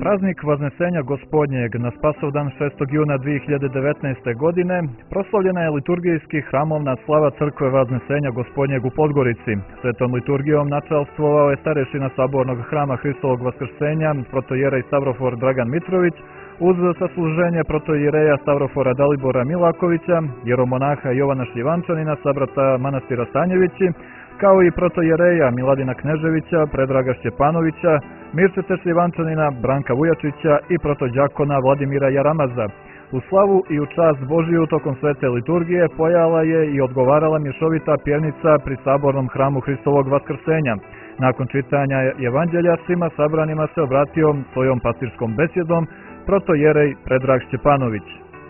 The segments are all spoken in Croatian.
Praznik Vaznesenja Gospodnjeg na Spasovdan 6. juna 2019. godine proslavljena je liturgijski hramovna slava crkve Vaznesenja Gospodnjeg u Podgorici. Svetom liturgijom načelstvovao je starešina Sabornog hrama Hristovog Vaskrsenja, protojerej Stavrofor Dragan Mitrović, uz sasluženje protojereja Stavrofora Dalibora Milakovića, jeromonaha Jovana Šljivančanina sa brata manastira Stanjevići, kao i protojereja Miladina Kneževića, Predraga Šćepanovića, Mirčete Šljivančanina, Branka Vujačića i protođakona Vladimira Jaramaza. U slavu i u čast Božiju tokom svete liturgije pojala je i odgovarala mješovita pjevnica pri Sabornom hramu Hristovog Vaskrsenja. Nakon čitanja evanđelja svima sabranima se obratio svojom pastirskom besjedom protojerej Predrag Šćepanović.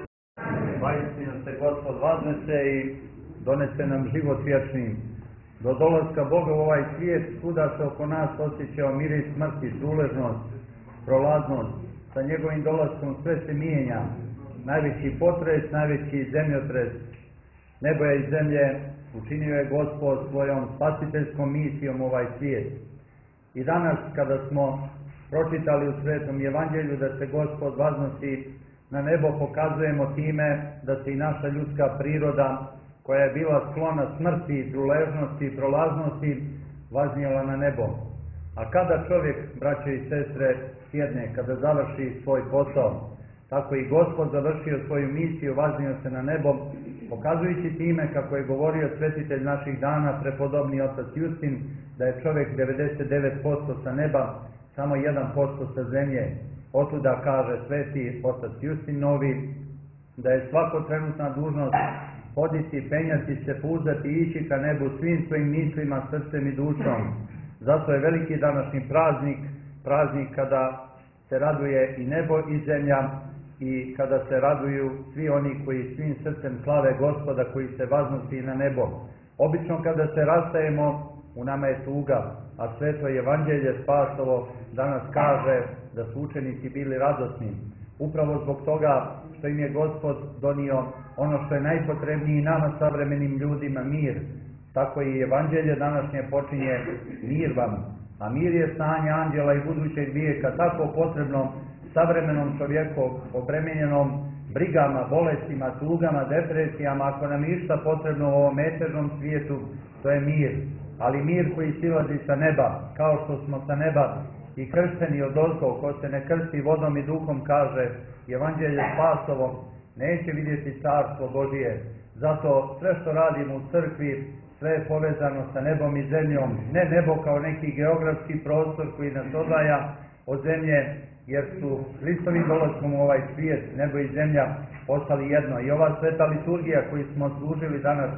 Vaistinu se Gospod vaznese i donese nam život vječni. Do dolaska Boga u ovaj svijet, svuda se oko nas osjećao miris smrti, zuležnost, prolaznost. Sa njegovim dolaskom sve se mijenja. Najveći potres, najveći zemljotres neboja i zemlje učinio je Gospod svojom spasiteljskom misijom ovaj svijet. I danas kada smo pročitali u Svetom Evanđelju da se Gospod vaznosi na nebo, pokazujemo time da se i naša ljudska priroda, koja je bila sklona smrti, truležnosti i prolaznosti, vaznijela na nebo. A kada čovjek, braće i sestre, sjedne, kada završi svoj posao, tako i Gospod završio svoju misiju, vaznio se na nebo, pokazujući time, kako je govorio svetitelj naših dana, prepodobni otac Justin, da je čovjek 99% sa neba, samo 1% sa zemlje. Otuda kaže sveti otac Justin Novi, da je svako trenutna dužnost hoditi, penjati se, puzdati i ići ka nebu svim svojim mislima, srcem i dušom. Zato je veliki današnji praznik kada se raduje i nebo i zemlja i kada se raduju svi oni koji svim srcem slave Gospoda, koji se vaznosi na nebo. Obično kada se rastajemo, u nama je tuga, a Sveto Evanđelje Spasovo danas kaže da su učenici bili radosni. Upravo zbog toga što im je Gospod donio ono što je najpotrebnije nama savremenim ljudima, mir. Tako i Evanđelje današnje počinje mir vam. A mir je stanje anđela i budućeg vijeka, tako potrebno savremenom čovjeku obremenjenom brigama, bolestima, tugama, depresijama. Ako nam je išta potrebno u ovom eternom svijetu, to je mir. Ali mir koji silazi sa neba, kao što smo sa neba i kršteni odozgo, ko se ne krsti vodom i duhom, kaže Evanđelje Spasovo, neće vidjeti carstvo Božije. Zato sve što radimo u crkvi, sve je povezano sa nebom i zemljom. Ne nebo kao neki geografski prostor koji nas odvaja od zemlje, jer su Hristovim dolaskom u ovaj svijet nebo i zemlja postali jedno. I ova sveta liturgija koju smo služili danas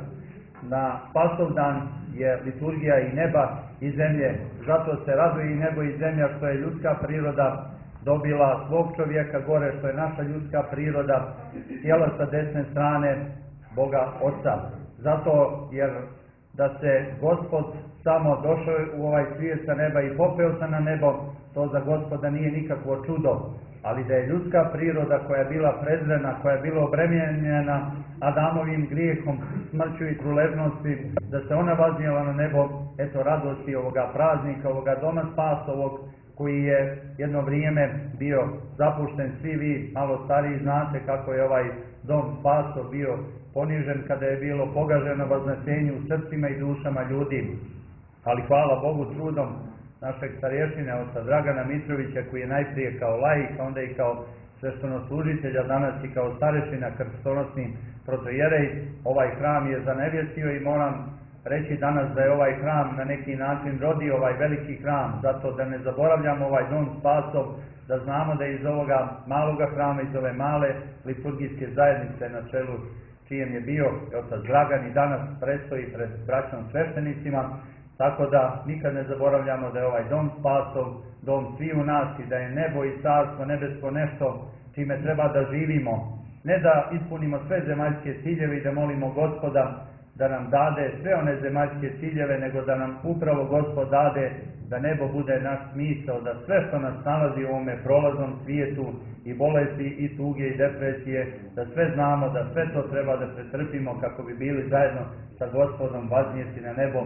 na Spasovdan je liturgija i neba i zemlje. Zato se raduje i nebo i zemlja što je ljudska priroda dobila svog čovjeka gore, što je naša ljudska priroda sjela sa desne strane Boga Oca. Zato jer da se Gospod samo došao u ovaj svijet sa neba i popeo se na nebo, to za Gospoda nije nikakvo čudo. Ali da je ljudska priroda koja je bila prezrena, koja je bila obremenjena Adamovim grijehom, smrću i truležnosti, da se ona vaznijela na nebo, eto radosti ovoga praznika, ovoga doma Spasovog, koji je jedno vrijeme bio zapušten. Svi vi malo stariji znate kako je ovaj dom Spasov bio ponižen kada je bilo pogaženo vaznesenje u srcima i dušama ljudi. Ali hvala Bogu trudom našeg starješine, oca Dragana Mitrovića, koji je najprije kao laik, a onda i kao sveštenoslужitelja, danas i kao starešina, krstonosni protojerej, ovaj hram je zanevjestio i moram reći danas da je ovaj hram na neki način rodio ovaj veliki hram, zato da ne zaboravljamo ovaj dom Spasov, da znamo da iz ovoga maloga hrama, iz ove male liturgijske zajednice na čelu čijem je bio otac Dragan i danas predstoji pred braćom sveštenicima, tako da nikad ne zaboravljamo da je ovaj dom Spasov, dom sviju nas i da je nebo i carstvo nebesko nešto čime treba da živimo. Ne da ispunimo sve zemaljske ciljeve i da molimo Gospoda da nam dade sve one zemaljske ciljeve, nego da nam upravo Gospod dade da nebo bude naš smisao, da sve što nas nalazi u ovome prolaznom svijetu, i bolesti, i tuge, i depresije, da sve znamo, da sve to treba da pretrpimo kako bi bili zajedno sa Gospodom vaznijeti na nebo.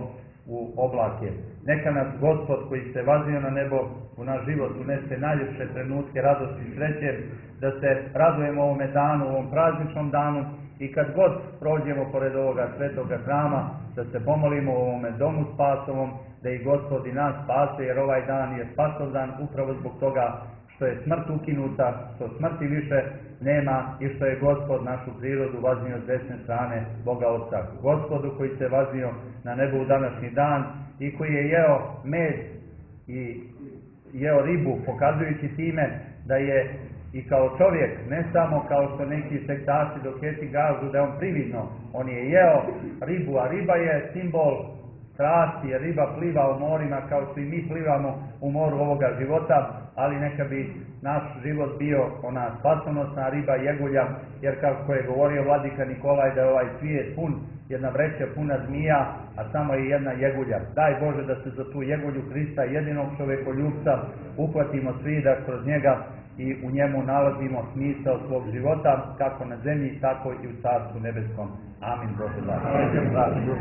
u oblake. Neka nas Gospod koji se vaznio na nebo u naš život unese najljepše trenutke radosti i sreće, da se radujemo ovome danu, ovom prazničnom danu i kad god prođemo pored ovoga svetoga hrama, da se pomolimo u ovome domu spasovom, da i Gospod i nas spase, jer ovaj dan je spasov dan upravo zbog toga što je smrt ukinuta, što smrti više nema i što je Gospod našu prirodu vaznio s desne strane Boga Oca. Gospodu koji se vaznio na nebu u današnji dan i koji je jeo med i jeo ribu, pokazujući time da je i kao čovjek, ne samo kao što neki sektaši doketi gažu da je on prividno, on je jeo ribu, a riba je simbol strasti, jer riba pliva u morima kao što i mi plivamo u moru ovoga života, ali neka bi naš život bio ona spasonosna riba jegulja, jer kako je govorio vladika Nikolaj da je ovaj svijet pun, jedna vreća puna zmija, a samo je jedna jegulja. Daj Bože da se za tu jegulju Hrista, jedinog čovekoljubca, uhvatimo svi da kroz njega i u njemu nalazimo smisao svog života, kako na zemlji, tako i u Carstvu nebeskom. Amin. Bože blago.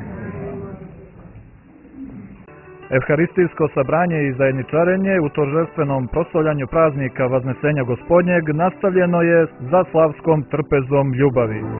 Evharistijsko sabranje i zajedničarenje u торжественom proslavljanju praznika Vaznesenja Gospodnjeg nastavljeno je za slavskom trpezom ljubavi.